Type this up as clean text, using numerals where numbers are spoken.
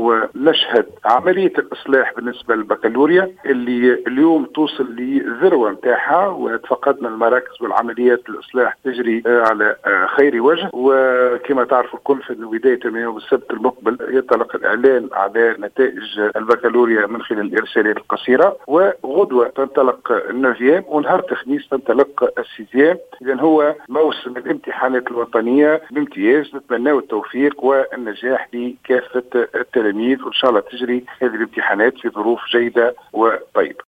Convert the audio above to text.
ونشهد عملية الإصلاح بالنسبة للبكالوريا اللي اليوم توصل لذروة نتاعها، وتفقدنا المراكز والعمليات الإصلاح تجري على خير وجه. وكما تعرف الكل في بداية من يوم السبت المقبل ينطلق الإعلان على نتائج البكالوريا من خلال الإرسالات القصيرة، وغدوة تنطلق النوفيام، ونهار الخميس تنطلق السيزيام. إذن هو موسم الامتحانات الوطنية بامتياز. نتمنى التوفيق والنجاح لكافة التلاميذ، وإن شاء الله تجري هذه الامتحانات في ظروف جيدة وطيبة.